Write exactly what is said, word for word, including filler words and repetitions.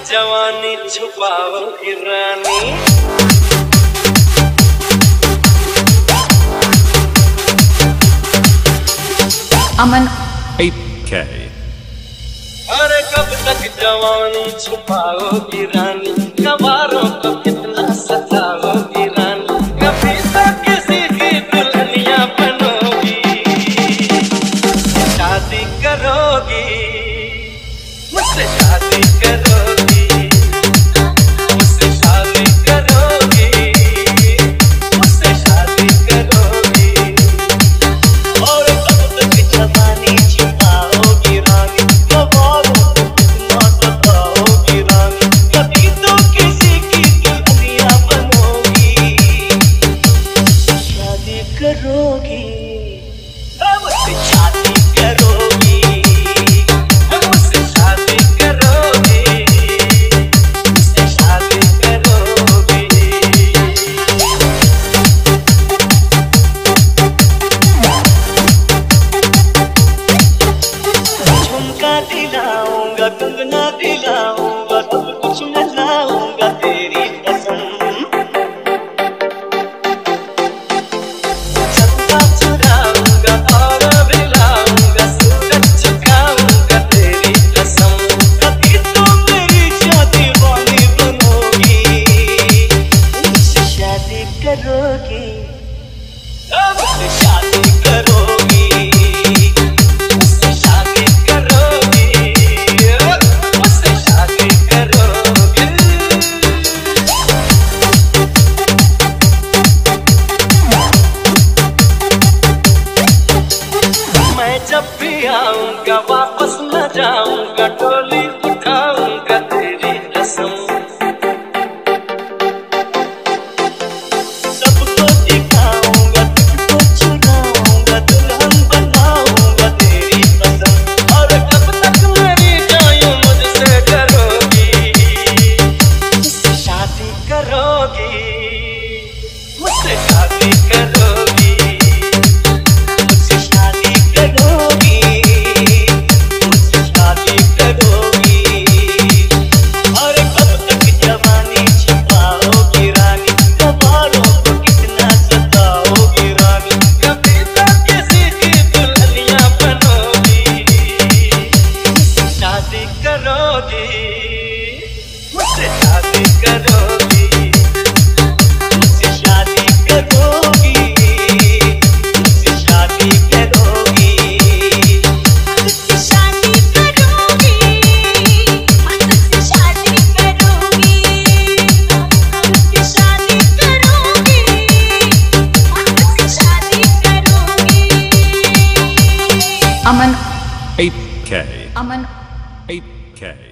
जवानी छुपाओगी रानी। अमन के अरे कब तक जवानी छुपाओगी रानी, कबारों को कितना सताओगी रानी, कभी तो किसी की दुल्हनिया बनोगी, शादी करोगी मुझसे, शादी करोगी मुझसे, शादी करोगी मुझसे, शादी करोगी। और कब तक जवानी छुपाओगी रानी, कबारों को कितना सताओगी रानी, कभी तो किसी की दुल्हनिया बनोगी, शादी करोगी मुझसे, शादी करोगी मुझसे, शादी करोगी मुझसे, शादी करोगी। झुमका दिलाऊंगा, कंगना दिलाऊंगा, सब कुछ मैं लाऊंगा तेरी कसम, चंदा चुराऊंगा और भी लाऊंगा, सूरज झुकाऊंगा तेरी कसम, कभी तो मेरी शादी वाली बनोगी, मुझसे शादी करोगी मुझसे, शादी करोगी मुझसे, शादी करोगी मुझसे, शादी करोगी। मैं जब भी आऊंगा वापस न जाऊंगा, डोली उठाऊंगा तेरी कसम, सबको दिखाऊंगा, तुझको चुराऊंगा, दुल्हन बनाऊंगा तेरी कसम। और कब तक मेरी जायूं मुझसे डरोगी, मुझसे शादी करोगी मुझसे, शादी करोगी मुझसे, शादी करोगी मुझसे, शादी करोगी। और कब तक जवानी छुपाओगी रानी, कबारों को कितना सताओगी रानी, कभी तो किसी की दुल्हनिया बनोगी, मुझसे शादी करोगी मुझसे, शादी करोगी मुझसे, शादी करोगी मुझसे, शादी करोगी मुझसे शादी करोगी, मुझसे शादी करोगी, मुझसे शादी करोगी, मुझसे शादी करोगी। अमन के अमन के